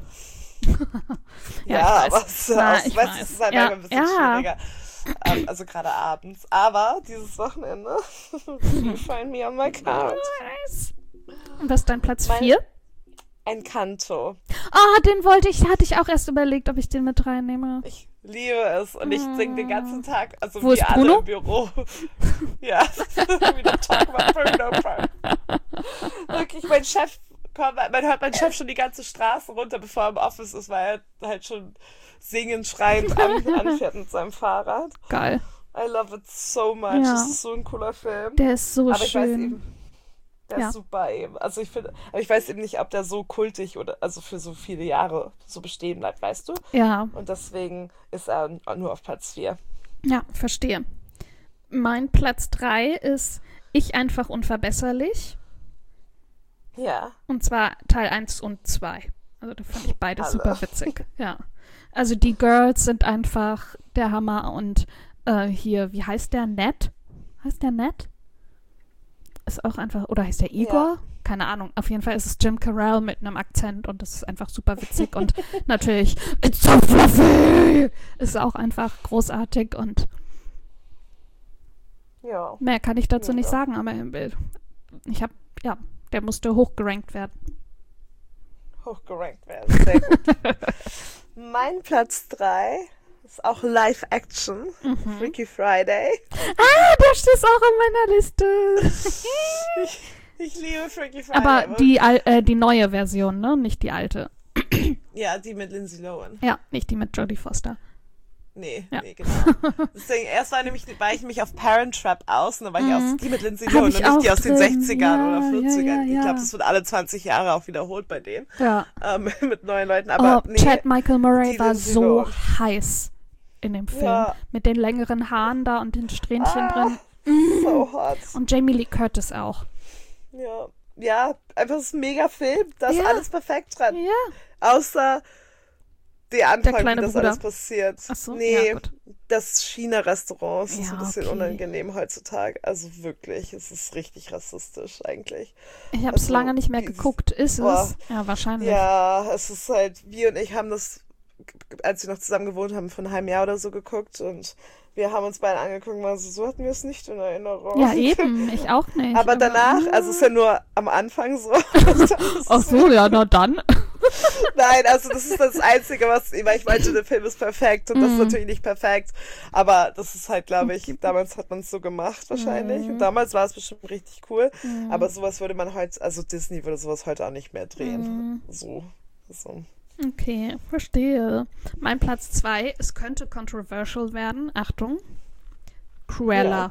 Ja, ich weiß. aber es, Na, aus, ich weißt, weiß. es ist halt Ja, manchmal ein bisschen ja. schwieriger. Ähm, also gerade abends. Aber dieses Wochenende, you find me on my couch. Nice. Und was ist dein Platz Mein- vier? Encanto. Ah, den wollte ich, hatte ich auch erst überlegt, ob ich den mit reinnehme. Ich liebe es und ich singe den ganzen Tag, also Wo wie ist alle Bruno? im Büro. Ja, wieder talk about Bruno. Wirklich, mein Chef, kommt, man hört meinen Chef schon die ganze Straße runter, bevor er im Office ist, weil er halt schon singend, schreiend an, anfährt mit seinem Fahrrad. Geil. I love it so much. Ja. Das ist so ein cooler Film. Der ist so aber ich weiß schön. eben, der Ja. ist super eben. Also ich finde, aber ich weiß eben nicht, ob der so kultig oder also für so viele Jahre so bestehen bleibt, weißt du? Ja, Und deswegen ist er nur auf Platz vier. ja, verstehe. Mein Platz drei ist Ich einfach unverbesserlich. Ja. Und zwar Teil eins und zwei. Also da fand ich beides Alle. super witzig. Ja. Also die Girls sind einfach der Hammer und äh, hier, wie heißt der? Ned? Heißt der Ned? Ist auch einfach, oder heißt der Igor? Ja. Keine Ahnung. Auf jeden Fall ist es Jim Carell mit einem Akzent und das ist einfach super witzig und natürlich It's so fluffy! Ist auch einfach großartig und Ja. mehr kann ich dazu Ja. nicht sagen, aber äh, ich habe, ja, der musste hochgerankt werden. Hochgerankt werden. Sehr gut. Mein Platz drei ist auch Live-Action. Mhm. Freaky Friday. Ah, der steht auch auf meiner Liste. Ich, ich liebe Freaky Friday. Aber die, al- äh, die neue Version, ne? Nicht die alte. Ja, die mit Lindsay Lohan. Ja, nicht die mit Jodie Foster. Nee, Ja. nee, genau. Deswegen, erst war nämlich, war ich mich auf Parent Trap aus und dann war ich Mhm. aus, die mit Lindsay Hab Lohan ich und nicht die auch aus den drin. sechzigern Ja, oder vierzigern. ja, ja, Ich ja. glaube, das wird alle zwanzig Jahre auch wiederholt bei denen. Ja. Ähm, mit neuen Leuten. Aber oh, nee, Chad Michael Murray die war Lindsay so Lohan. heiß in dem Film. Ja. Mit den längeren Haaren da und den Strähnchen Ah, drin. so hot. Und Jamie Lee Curtis auch. Ja, ja, einfach so ein mega Film. Da ist Ja. alles perfekt dran. Ja. Außer der Anfang, kleine wie das Bruder. alles passiert. Ach so, nee, ja, gut. das China-Restaurant ist Ja, ein bisschen okay. unangenehm heutzutage. Also wirklich, es ist richtig rassistisch eigentlich. Ich habe es Also, lange nicht mehr dieses- geguckt. Ist Boah. es? Ja, wahrscheinlich. Ja, es ist halt, wir und ich haben das, als wir noch zusammen gewohnt haben, vor einem halben Jahr oder so geguckt und wir haben uns beide angeguckt und waren so, so hatten wir es nicht in Erinnerung. Ja, eben. Ich auch nicht. Aber danach, also es ist ja nur am Anfang so. Das Ach ist- so, ja, na dann. Nein, also das ist das Einzige, was, weil ich meinte, der Film ist perfekt und das ist Mhm. natürlich nicht perfekt, aber das ist halt, glaube ich, damals hat man es so gemacht wahrscheinlich Mhm. und damals war es bestimmt richtig cool, Mhm. aber sowas würde man heute, also Disney würde sowas heute auch nicht mehr drehen. Mhm. So, so. Okay, verstehe. Mein Platz zwei, es könnte controversial werden. Achtung. Cruella.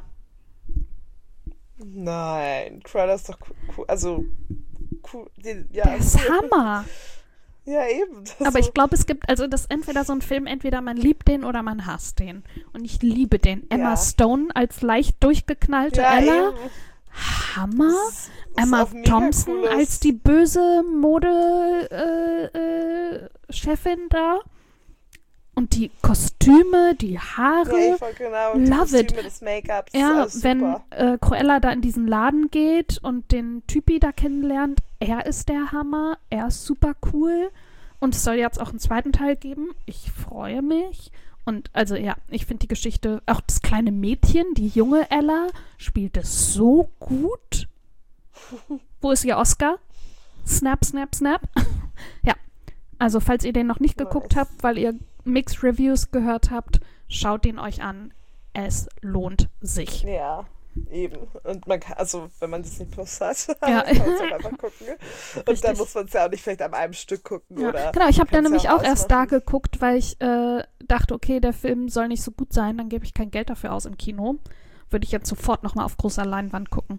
Nein, Cruella ist doch cool, also cool, die, ja, Der ist cool. Hammer. Ja, eben. das Aber so- ich glaube, es gibt, also das ist entweder so ein Film, entweder man liebt den oder man hasst den. Und ich liebe den. Emma Ja. Stone als leicht durchgeknallte ja, Ella. eben. Hammer. Das ist Emma auch mega Thompson cool, das- als die böse Mode-Chefin äh, äh, Chefin da. Und die Kostüme, die Haare. Ja, ich wollte genau, die Love it. Kostüme, das Make-up, das ist Ja, alles wenn super. äh, Cruella da in diesen Laden geht und den Typi da kennenlernt, er ist der Hammer, er ist super cool und es soll jetzt auch einen zweiten Teil geben. Ich freue mich. Und also ja, ich finde die Geschichte, auch das kleine Mädchen, die junge Ella, spielt es so gut. Wo ist ihr Oscar? Snap, snap, snap. Ja, also falls ihr den noch nicht geguckt Nice. habt, weil ihr Mixed Reviews gehört habt, schaut ihn euch an. Es lohnt sich. Ja, eben. Und man kann, also wenn man Disney Plus hat, Ja. kann man es auch einfach gucken. Und Richtig. dann muss man es ja auch nicht vielleicht an einem Stück gucken. Ja. Oder Genau, ich habe da kann's ja nämlich auch erst da ausmachen. geguckt, weil ich äh, dachte, okay, der Film soll nicht so gut sein, dann gebe ich kein Geld dafür aus im Kino. Würde ich jetzt sofort nochmal auf großer Leinwand gucken.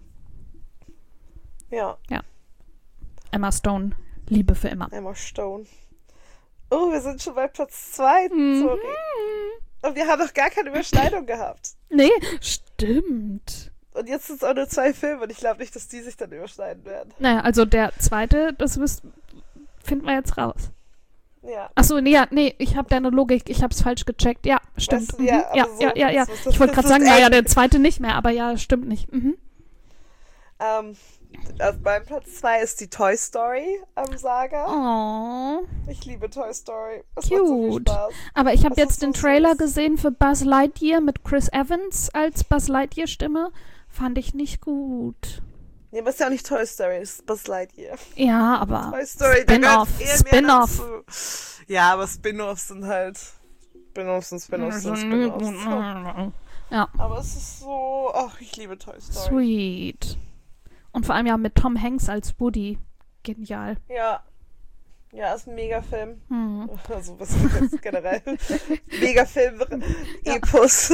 Ja, Emma Stone, Liebe für immer. Emma Stone. Oh, wir sind schon bei Platz zwei. Mhm. Sorry. Und wir haben noch gar keine Überschneidung gehabt. Nee, stimmt. Und jetzt sind es auch nur zwei Filme und ich glaube nicht, dass die sich dann überschneiden werden. Naja, also der zweite, das wisst, finden wir jetzt raus. Ja. Achso, nee, ja, nee, ich habe deine Logik, ich habe es falsch gecheckt. Ja, stimmt. Weißt du, Mhm. ja, Ja, aber so- ja, ja, ja. das- das- Ich wollte das gerade ist sagen, echt- naja, der zweite nicht mehr, aber ja, stimmt nicht. Mhm. Ähm, auf meinem Platz zwei ist die Toy Story am Saga. Oh. Ich liebe Toy Story. Es macht so viel Cute. Spaß. Aber ich habe Das jetzt ist den so Trailer süß. gesehen für Buzz Lightyear mit Chris Evans als Buzz Lightyear Stimme. Fand ich nicht gut. Nee, aber es ist ja auch nicht Toy Story, es ist Buzz Lightyear. Ja, aber Toy Story, da gehört Spin-off, eher mehr Spin-off. dazu. Ja, aber Spin-offs sind halt Spin-offs und Spin-offs sind Spin-offs. Ja, Aber es ist so, ach, ich liebe Toy Story. sweet. Und vor allem ja mit Tom Hanks als Woody. Genial. Ja. Ja, ist ein Megafilm. Hm. Also, was ist jetzt generell? Megafilm, Epos.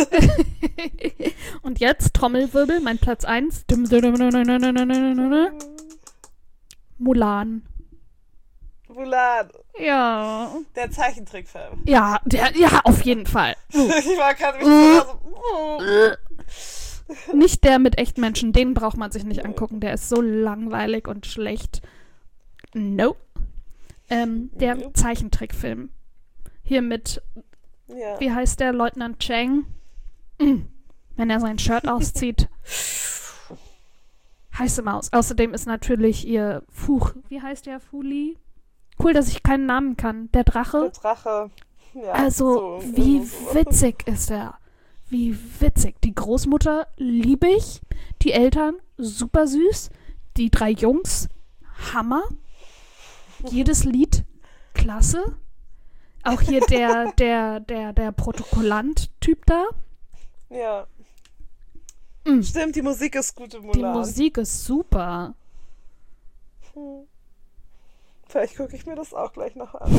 Und jetzt Trommelwirbel, mein Platz eins. Mulan. Mulan, Ja. der Zeichentrickfilm. Ja, der, ja, auf jeden Fall. Ich war gerade mich so, oh. Nicht der mit echten Menschen, den braucht man sich nicht angucken. Der ist so langweilig und schlecht. Nope. Ähm, der Nope. Zeichentrickfilm. Hier mit, Ja. wie heißt der, Leutnant Chang? Mm. Wenn er sein Shirt auszieht. Heiße Maus. Außerdem ist natürlich ihr Fuch. Wie heißt der? Fuli? Cool, dass ich keinen Namen kann. Der Der Drache. Drache. Ja, Also, so, wie so. witzig ist er? Wie witzig. Die Großmutter liebe ich. Die Eltern super süß. Die drei Jungs Hammer. Jedes Lied klasse. Auch hier der, der, der, der Protokollant-Typ da. Ja. Mm. Stimmt, die Musik ist gut im Die Mulan. Musik ist super. Hm. Vielleicht gucke ich mir das auch gleich noch an.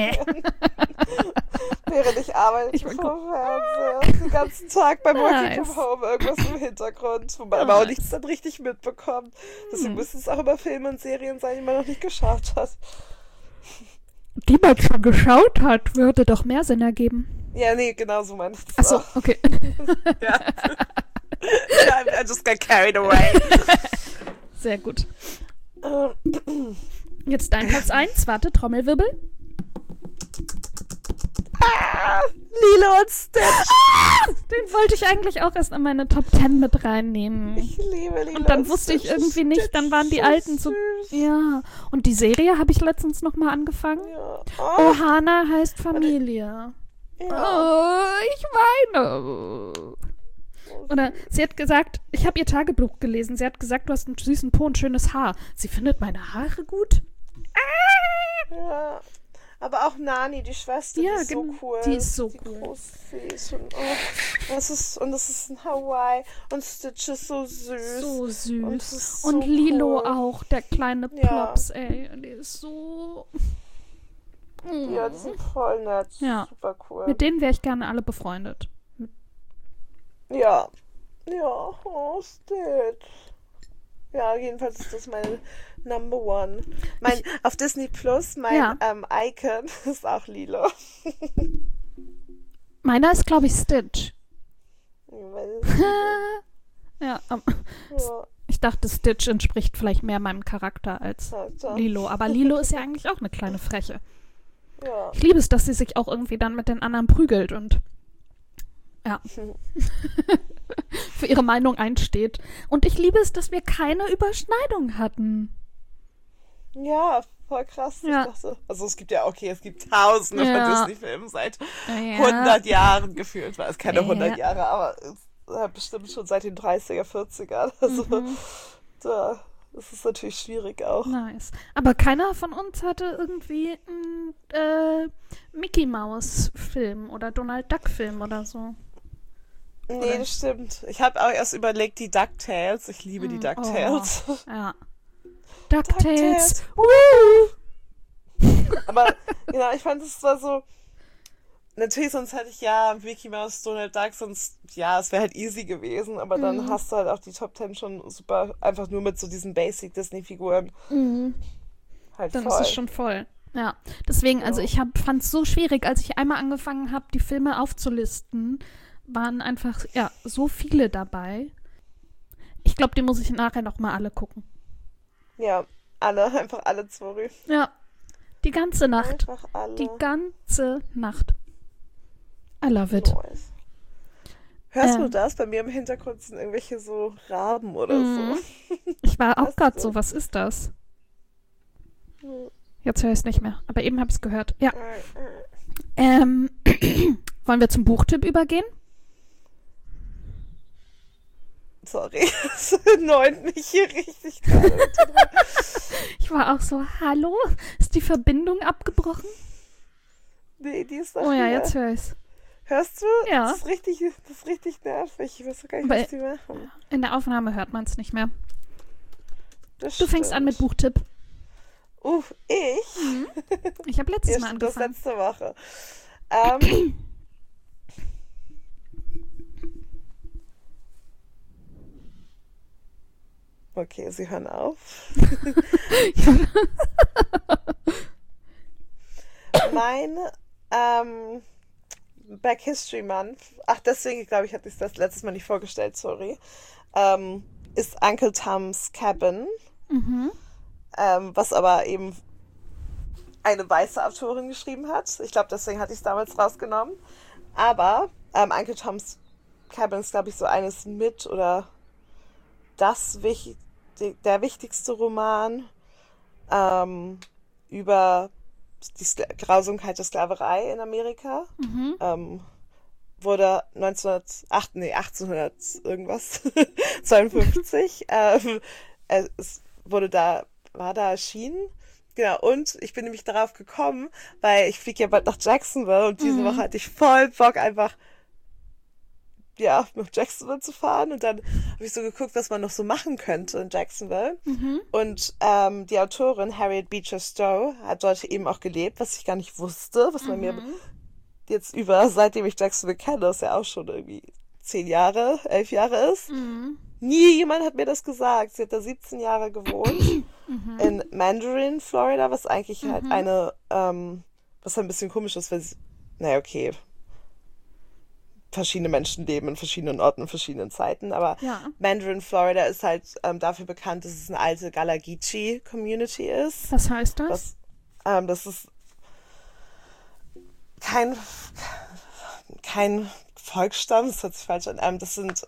Während ich arbeite Ich vor will dem Fernseher. Den ganzen Tag beim Working Nice. from Home irgendwas im Hintergrund, wo man aber auch nichts dann richtig mitbekommt. Deswegen Hm. müssen es auch immer Filme und Serien sein, die man noch nicht geschaut hat. Die man schon geschaut hat, würde doch mehr Sinn ergeben. Ja, nee, genau so meine ich das Achso, auch. okay. Ja. Ja, I just got carried away. Sehr gut. Ähm, Jetzt dein Platz eins. Warte, Trommelwirbel. ah, Lilo und Stitch. Den wollte ich eigentlich auch erst in meine Top zehn mit reinnehmen. Ich liebe Lilo Und dann und wusste ich Stitch. irgendwie nicht, dann waren die so alten so... süß. Ja. Und die Serie habe ich letztens nochmal angefangen. Ja. Oh, Oh, Hannah heißt Familie. ja. Oh, ich weine. Oder sie hat gesagt, ich habe ihr Tagebuch gelesen, sie hat gesagt, du hast einen süßen Po und schönes Haar. Sie findet meine Haare gut? Ja. Aber auch Nani, die Schwester, Ja, die ist so genau. cool. Die ist so die cool. Groß, sie ist und, oh, das ist, und das ist in Hawaii. Und Stitch ist so süß. So Und, süß. es ist Und so Lilo cool. auch, der kleine Ja. Plops, ey. Die ist so... Ja, die sind voll nett. Ja. Super cool. Mit denen wäre ich gerne alle befreundet. Ja. Ja, oh, Stitch. Ja, jedenfalls ist das meine Number One. Mein, auf Disney Plus, mein Ja. ähm, Icon ist auch Lilo. Meiner ist, glaube ich, Stitch. Weil- Ja, ähm, ja, ich dachte, Stitch entspricht vielleicht mehr meinem Charakter als Alter. Lilo. Aber Lilo ist ja eigentlich auch eine kleine Freche. Ja. Ich liebe es, dass sie sich auch irgendwie dann mit den anderen prügelt und ja, für ihre Meinung einsteht. Und ich liebe es, dass wir keine Überschneidung hatten. Ja, voll krass. Ich Ja. dachte, also es gibt ja, okay, es gibt tausende Ja. von Disney-Filmen seit Ja. hundert Jahren gefühlt. War es keine Ja. hundert Jahre, aber es, äh, bestimmt schon seit den dreißiger, vierziger. Also Mhm. da ist es natürlich schwierig auch. Nice. Aber keiner von uns hatte irgendwie einen äh, Mickey Mouse Film oder Donald Duck Film oder so. Nee, Oder? das stimmt. Ich habe auch erst überlegt, die DuckTales. Ich liebe die Mm, DuckTales. Oh, ja. DuckTales. Woo! Aber genau, ich fand es zwar so. Natürlich, sonst hätte ich ja Mickey Mouse, Donald Duck, sonst, ja, es wäre halt easy gewesen, aber dann Mhm. hast du halt auch die Top Ten schon super, einfach nur mit so diesen Basic-Disney-Figuren Mhm. halt Dann voll. ist es schon voll. Ja, deswegen, also Ja. ich fand es so schwierig, als ich einmal angefangen habe, die Filme aufzulisten, waren einfach, ja, so viele dabei. Ich glaube, die muss ich nachher noch mal alle gucken. Ja, alle, einfach alle zwei. Ja, die ganze Nacht. Einfach alle. Die ganze Nacht. I love it. Nice. Hörst Ähm. du das? Bei mir im Hintergrund sind irgendwelche so Raben oder Mhm. so. Ich war auch Weißt gerade du? so, was ist das? Hm. Jetzt höre ich es nicht mehr, aber eben habe ich es gehört. Ja. Äh, Ähm, wollen wir zum Buchtipp übergehen? Sorry, es neunt mich hier richtig gerade. Ich war auch so, hallo? Ist die Verbindung abgebrochen? Nee, die ist Oh doch ja, hier. jetzt höre ich's. Hörst du? Ja. Das ist richtig, das ist richtig nervig. Ich weiß gar nicht, Aber- was die machen. In der Aufnahme hört man es nicht mehr. Das Du fängst an mit stimmt. Buchtipp. Uff, ich? Ich habe letztes Ja, Mal stimmt, das angefangen. letzte Woche. Ähm, okay, sie hören auf. Mein ähm, Black History Month, ach deswegen glaube ich, hatte ich das letztes Mal nicht vorgestellt, sorry, ähm, ist Uncle Tom's Cabin, Mhm. ähm, was aber eben eine weiße Autorin geschrieben hat. Ich glaube, deswegen hatte ich es damals rausgenommen. Aber ähm, Uncle Tom's Cabin ist, glaube ich, so eines mit oder das wich der wichtigste Roman ähm, über die Skla Grausamkeit der Sklaverei in Amerika. Mhm. Ähm, wurde neunzehnhundertacht, nee, achtzehnhundert irgendwas, zweiundfünfzig, ähm, es wurde da, war da erschienen. Genau, und ich bin nämlich darauf gekommen, weil ich fliege ja bald nach Jacksonville und diese Mhm. Woche hatte ich voll Bock, einfach ja, nach Jacksonville zu fahren. Und dann habe ich so geguckt, was man noch so machen könnte in Jacksonville. Mhm. Und ähm, die Autorin Harriet Beecher Stowe hat dort eben auch gelebt, was ich gar nicht wusste, was man mir Mhm. jetzt über, seitdem ich Jacksonville kenne, das ja auch schon irgendwie zehn Jahre, elf Jahre ist. Mhm. Nie jemand hat mir das gesagt. Sie hat da siebzehn Jahre gewohnt Mhm. in Mandarin, Florida, was eigentlich halt Mhm. eine, ähm, was halt ein bisschen komisch ist, weil sie, naja, okay. verschiedene Menschen leben in verschiedenen Orten, in verschiedenen Zeiten. Aber Ja. Mandarin, Florida ist halt ähm, dafür bekannt, dass es eine alte Gullah Geechee-Community ist. Was heißt das? Das, ähm, das ist kein, kein Volksstamm, das hört sich falsch an. Ähm, das sind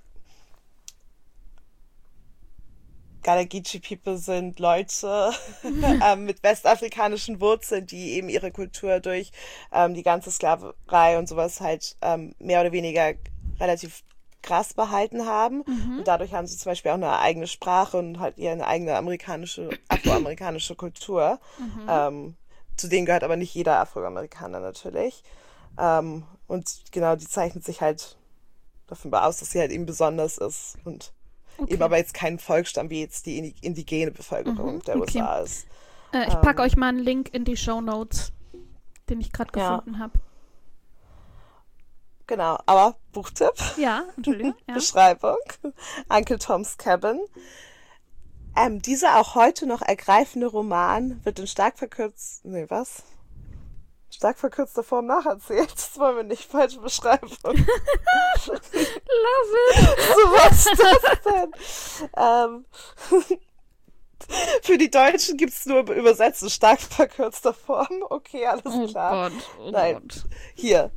Gullah Geechee People sind Leute ähm, mit westafrikanischen Wurzeln, die eben ihre Kultur durch ähm, die ganze Sklaverei und sowas halt ähm, mehr oder weniger relativ krass behalten haben. Mhm. Und dadurch haben sie zum Beispiel auch eine eigene Sprache und halt ihre eigene amerikanische, afroamerikanische Kultur. Mhm. Ähm, zu denen gehört aber nicht jeder Afroamerikaner natürlich. Ähm, und genau, die zeichnet sich halt davon aus, dass sie halt eben besonders ist und Okay. eben aber jetzt kein Volksstamm, wie jetzt die indi- indigene Bevölkerung Mhm, der okay. U S A ist. Äh, ich packe ähm, euch mal einen Link in die Shownotes, den ich gerade Ja. gefunden habe. Genau, aber Buchtipp, Ja, Entschuldigung. Ja. Beschreibung, Uncle Tom's Cabin. Ähm, dieser auch heute noch ergreifende Roman wird in stark verkürzt, nee, was? Stark verkürzter Form nacherzählt. Das wollen wir nicht, falsche Beschreibung. Love it. So, was ist das denn? Ähm, für die Deutschen gibt es nur übersetzt in stark verkürzter Form. Okay, alles Oh klar. Gott, oh Nein. Gott. Hier.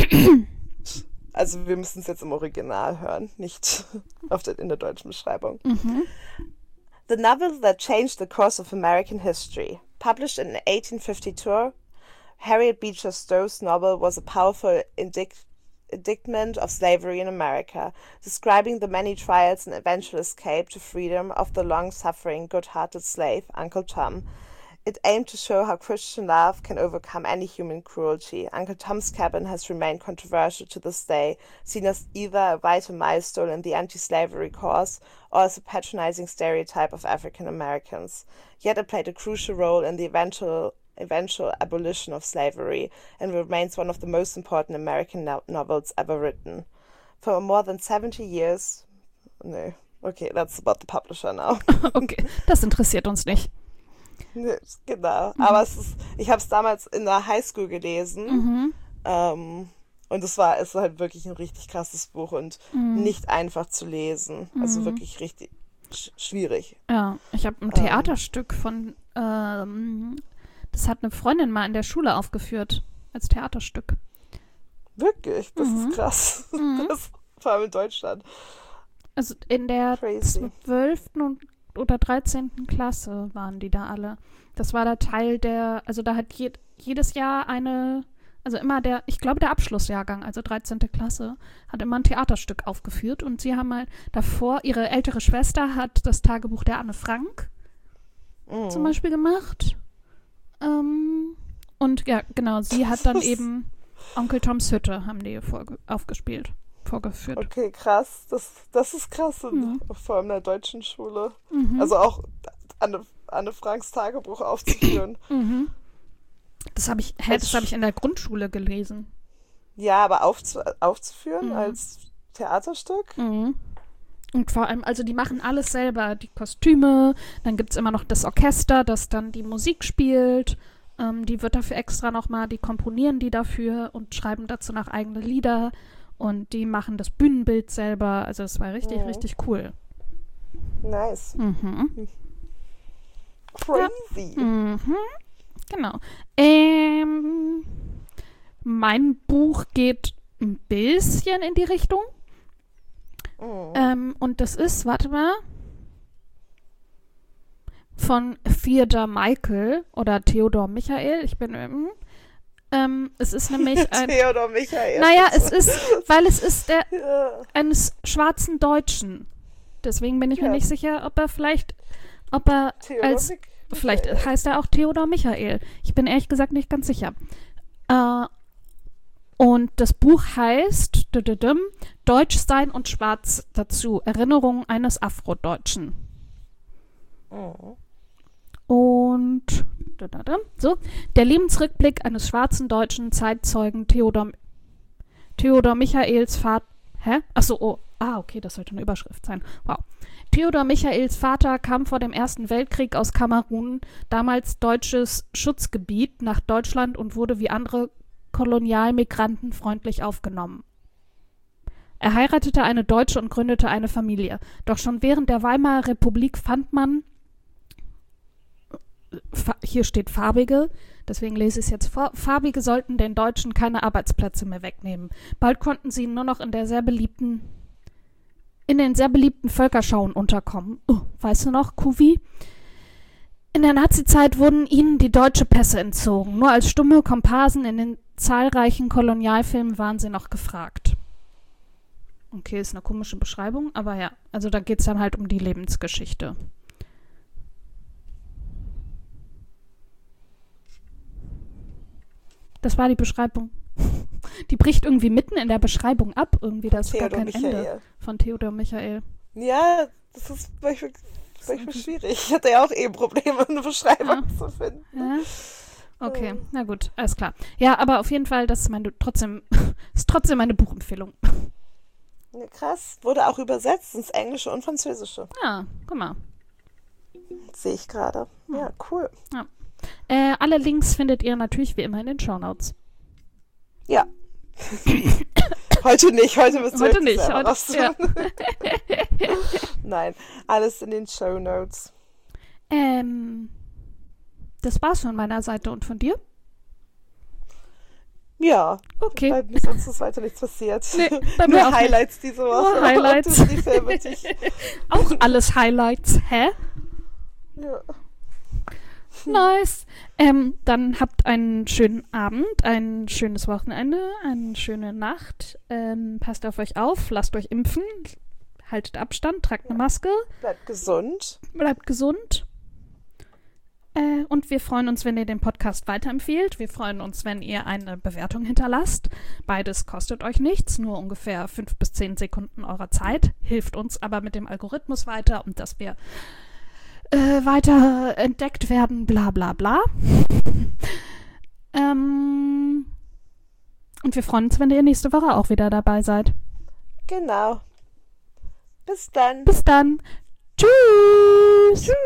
Also wir müssen es jetzt im Original hören, nicht auf der, in der deutschen Beschreibung. Mhm. The novel that changed the course of American history. Published in eighteen fifty-two, Harriet Beecher Stowe's novel was a powerful indict- indictment of slavery in America, describing the many trials and eventual escape to freedom of the long-suffering, good-hearted slave, Uncle Tom. It aimed to show how Christian love can overcome any human cruelty. Uncle Tom's Cabin has remained controversial to this day, seen as either a vital milestone in the anti-slavery cause or as a patronizing stereotype of African Americans. Yet it played a crucial role in the eventual eventual abolition of slavery and remains one of the most important American no- novels ever written. For more than seventy years... No, okay, that's about the publisher now. Okay, das interessiert uns nicht. Genau, mhm. aber es ist, ich habe es damals in der Highschool gelesen Mhm. ähm, und es war, es war halt wirklich ein richtig krasses Buch und Mhm. nicht einfach zu lesen, also Mhm. wirklich richtig sch- schwierig. Ja, ich habe ein Ähm. Theaterstück von, ähm, das hat eine Freundin mal in der Schule aufgeführt, als Theaterstück. Wirklich, das Mhm. ist krass. Mhm. Das, vor allem in Deutschland. Also in der Crazy. zwölften und oder dreizehnten Klasse waren die da alle. Das war der Teil der, also da hat je, jedes Jahr eine, also immer der, ich glaube der Abschlussjahrgang, also dreizehnte Klasse, hat immer ein Theaterstück aufgeführt und sie haben mal davor, ihre ältere Schwester hat das Tagebuch der Anne Frank Mhm. zum Beispiel gemacht. Ähm, und ja, genau, sie hat dann eben Onkel Toms Hütte, haben die vorge- aufgespielt, vorgeführt. Okay, krass. Das, das ist krass, in, Mhm. vor allem in der deutschen Schule. Mhm. Also auch Anne, Anne Franks Tagebuch aufzuführen. Mhm. Das habe ich, hä, Als das habe ich in der Grundschule gelesen. Ja, aber aufzu, aufzuführen Mhm. als Theaterstück? Mhm. Und vor allem, also die machen alles selber, die Kostüme, dann gibt es immer noch das Orchester, das dann die Musik spielt. Ähm, die wird dafür extra nochmal, die komponieren die dafür und schreiben dazu noch eigene Lieder. Und die machen das Bühnenbild selber. Also es war richtig, Mhm. richtig cool. Nice. Mhm. Crazy. Mhm. Genau. Ähm, mein Buch geht ein bisschen in die Richtung. Mhm. Ähm, und das ist, warte mal, von Theodor Michael oder Theodor Michael. Ich bin, ähm, ähm, es ist nämlich ein, Theodor Michael. naja, es ist, weil es ist der Ja. eines schwarzen Deutschen. Deswegen bin ich mir Ja. nicht sicher, ob er vielleicht, ob er Theodor als, Mich- vielleicht Michael. heißt er auch Theodor Michael. Ich bin ehrlich gesagt nicht ganz sicher. Äh, und das Buch heißt düdüdüm, Deutsch sein und schwarz dazu. Erinnerungen eines Afrodeutschen. Mhm. Und düdüdüm, so, der Lebensrückblick eines schwarzen deutschen Zeitzeugen Theodor, Theodor Michaels Vater. Hä? Achso, oh. Ah, okay, das sollte eine Überschrift sein. Wow. Theodor Michaels Vater kam vor dem Ersten Weltkrieg aus Kamerun, damals deutsches Schutzgebiet, nach Deutschland und wurde wie andere Kolonialmigranten freundlich aufgenommen. Er heiratete eine Deutsche und gründete eine Familie. Doch schon während der Weimarer Republik fand man, hier steht Farbige, deswegen lese ich es jetzt vor, Farbige sollten den Deutschen keine Arbeitsplätze mehr wegnehmen. Bald konnten sie nur noch in der sehr beliebten, in den sehr beliebten Völkerschauen unterkommen. Oh, weißt du noch, Kuvi? In der Nazizeit wurden ihnen die deutsche Pässe entzogen. Nur als stumme Komparsen in den zahlreichen Kolonialfilmen waren sie noch gefragt. Okay, ist eine komische Beschreibung, aber ja, also da geht es dann halt um die Lebensgeschichte. Das war die Beschreibung. Die bricht irgendwie mitten in der Beschreibung ab. Irgendwie, da ist gar kein Michael. Ende von Theodor Michael. Ja, das ist manchmal, manchmal schwierig. Ich hatte ja auch eh Probleme, eine Beschreibung ja. zu finden. Ja. Okay, ähm. na gut, alles klar. Ja, aber auf jeden Fall, das ist meine, trotzdem, ist trotzdem meine Buchempfehlung. Ja, krass. Wurde auch übersetzt ins Englische und Französische. Ja, guck mal. Sehe ich gerade. Ja, cool. Ja. Äh, alle Links findet ihr natürlich wie immer in den Shownotes. Ja. Heute nicht, heute müssen wir Heute nicht, heute, ja. Nein, alles in den Shownotes. Ähm, das war's von meiner Seite und von dir? Ja. Okay. Bei mir sonst ist weiter nichts passiert. Nee, bei mir Nur auch Highlights nicht. diese Woche. Nur Highlights. Und die Filme, die ich... Auch alles Highlights, hä? Ja. Nice. Ähm, dann habt einen schönen Abend, ein schönes Wochenende, eine schöne Nacht. Ähm, passt auf euch auf, lasst euch impfen, haltet Abstand, tragt eine Maske. Bleibt gesund. Bleibt gesund. Äh, und wir freuen uns, wenn ihr den Podcast weiterempfehlt. Wir freuen uns, wenn ihr eine Bewertung hinterlasst. Beides kostet euch nichts, nur ungefähr fünf bis zehn Sekunden eurer Zeit. Hilft uns aber mit dem Algorithmus weiter und dass wir Äh, weiter entdeckt werden, bla bla bla. ähm, und wir freuen uns, wenn ihr nächste Woche auch wieder dabei seid. Genau. Bis dann. Bis dann. Tschüss. Tschüss.